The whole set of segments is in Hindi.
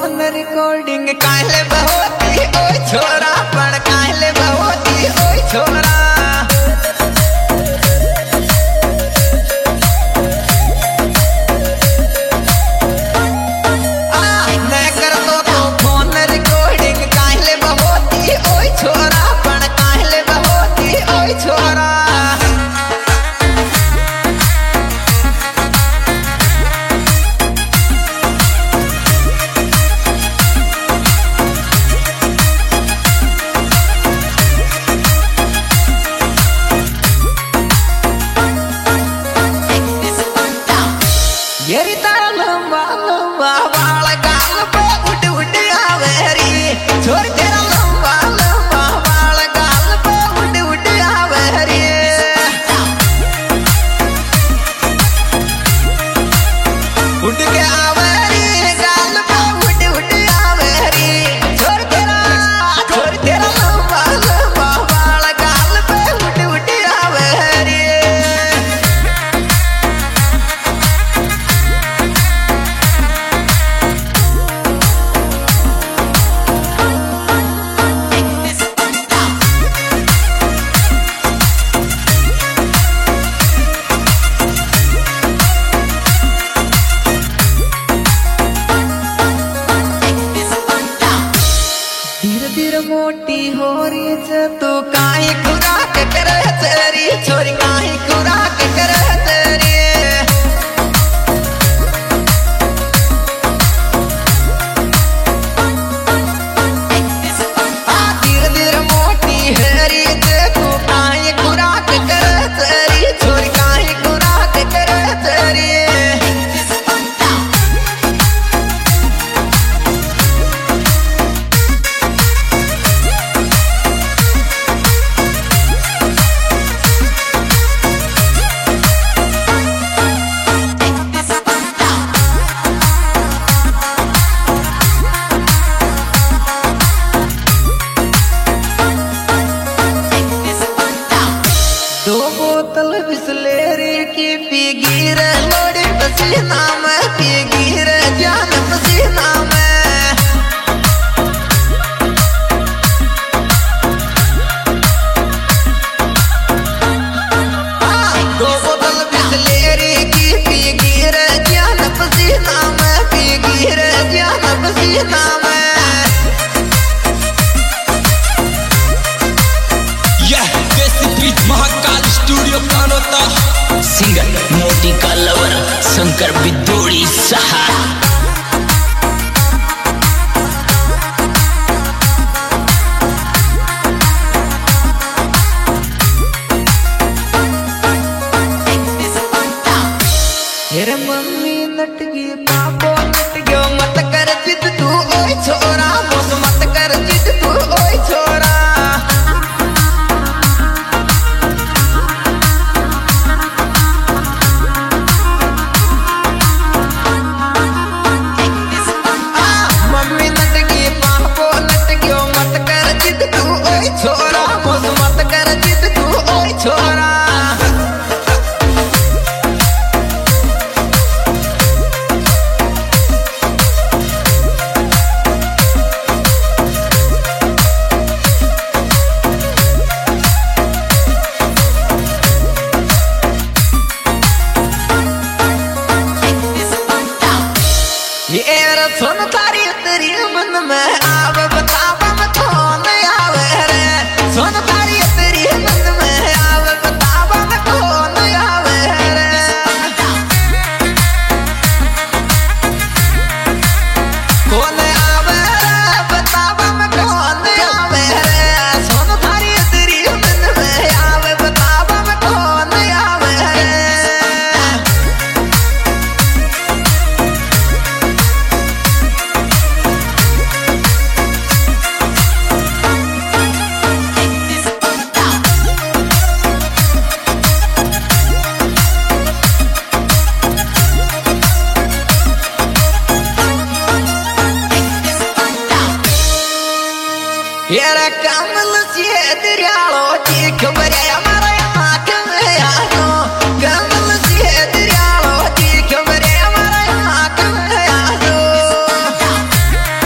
फोन रिकॉर्डिंग काले बहुती ओए छोरा पण काले बहुती ओए छोरा मैं कर तो फोन रिकॉर्डिंग काले बहुती ओए छोरा पण काले बहुती ओए छोरा येरी तारा लंबा लंबा बाल गाल पे उड़ उड़ आवे री छोरी तेरा लंबा लंबा बाल गाल पे उड़ उड़ आवे री उड़ के आवे री गाल पे उड़ उड़ आवे री छोरी तेरा लंबा लंबा बाल गाल पे उड़ उड़ आवे री धीरे धीरे मोटी हो रही है तू काहे खुराक करे तेरी छोरी काहे खुराक करे तेरी धीरे धीरे मोटी है रही है तू काहे खुराक करे तेरी छोरी काहे खुराक करे तेरी दो बोतल बिस्लेरी की पीगी रे लोड़ी पसीना में पीगी रे जान पसीना में दो बोतल बिस्लेरी की पीगी रे जान पसीना में पीगी रे जान पसीना में महाकाल स्टूडियो कानोता सिंगर मोटी का लवर शंकर बिदोड़ी सहा तेरे मम्मी नट गई पापो नट गयो मत कर जिद तू ओए छोरा मोस मत कर जिद तू ओए छोरा मम्मी नट गई पापो नट गयो मत कर जिद तू ओए छोरा मोस मत कर जिद तू ओए छोरा ये रसों तारी तेरी मन में आव बतावा मैं कौन आवे रे सोन तारी तेरी मन में आव बतावा मैं कौन आवे रे कौन आवे रे बतावा मैं कौन आवे रे सोन तारी तेरी मन में आव बतावा मैं कौन आवे रे Era कमल से दरियालो चीख मरे हमारा यहाँ कमल यारो कमल से दरियालो चीख मरे हमारा यहाँ कमल यारो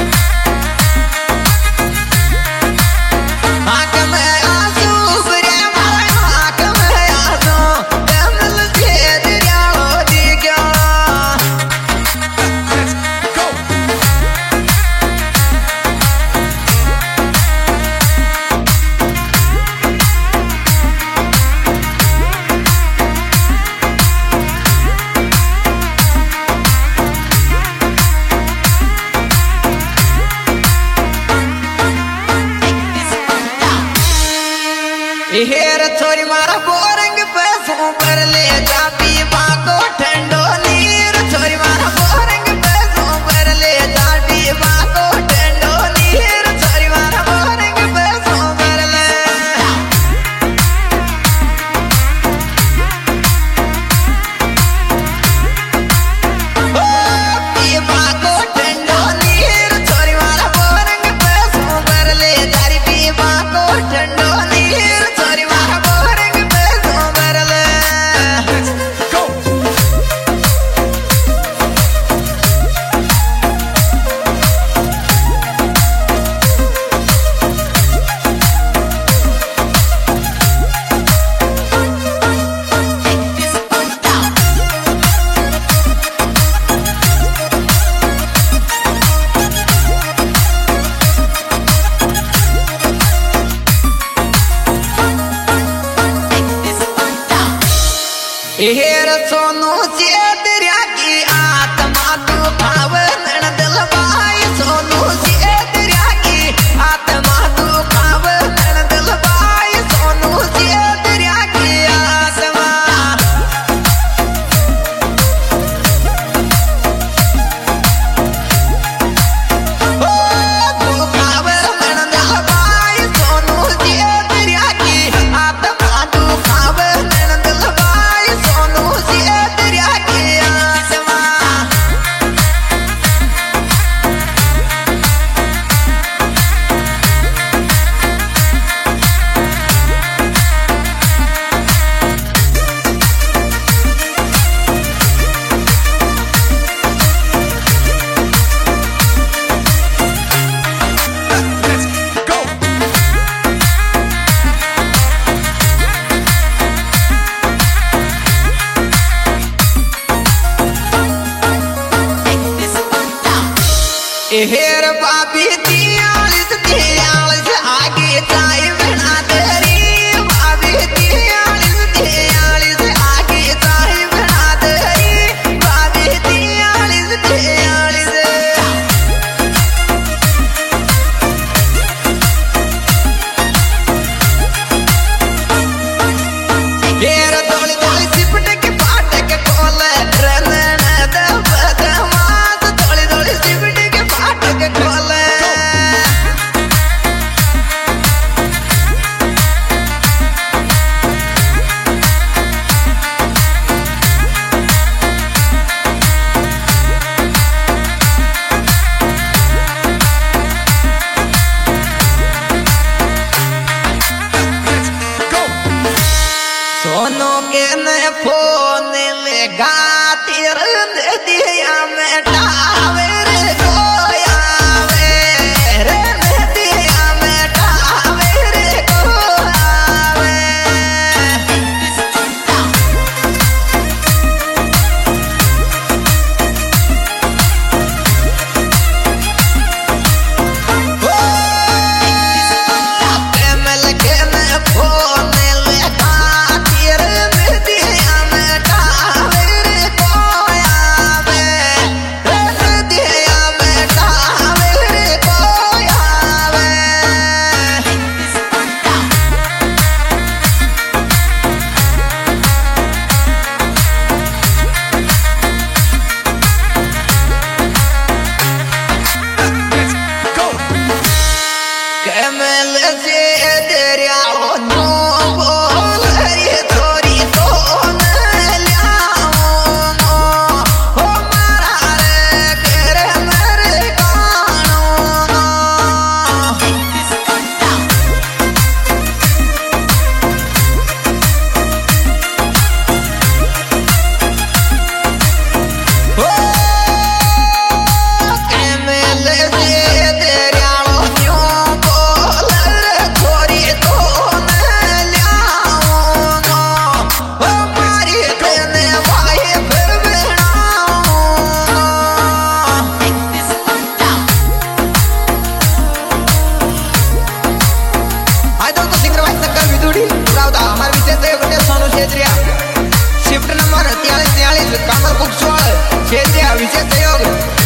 हेर सोनू से दरिया की आत्मा तू खाव नैन दिल बाई सोनू से दरिया की आत्मा तू खाव नैन दिल बाई सोनू से दरिया की आत्मा ओ तू खाव नैन दिल बाई सोनू से दरिया की आत्मा तू खाव नैन दिल बाई सोनू से दरिया की आत्मा हेर बाबी दियालिस दियालिस आगे जाए बिना तेरी बाबी दियालिस आगे जाए बिना तेरी बाबी दियालिस हेर दौड़ी दौड़ी सिपट के पाट के खोल रनन दब दमाद दौड़ी दौड़ी सिपट के पाट के खोल सोनू के न फोन लेगा तेर दिया में टावर गोयावे रे दिया में टावर गोयावे ओ प्रेमल के न फोन लेगा तेर दिया में टावर गोयावे रे दिया में टावर गोयावे कमल से दरिया नो बोल रे थोड़ी तो न ल्याओ हो मारा रे कर मर कानो ओ कमल से दरिया नो बोल रे थोड़ी तो न ल्याओ हो मारी कने भाई फिर बनाओ हाय तो सिंगर वाइस नक्कर विदुड़ी रावता हमारे विषय ते गोटे सोनू छेत्रिया शिफ्ट नंबर 43 43 कामर कुकसवाल छेत्रिया विषय सहयोग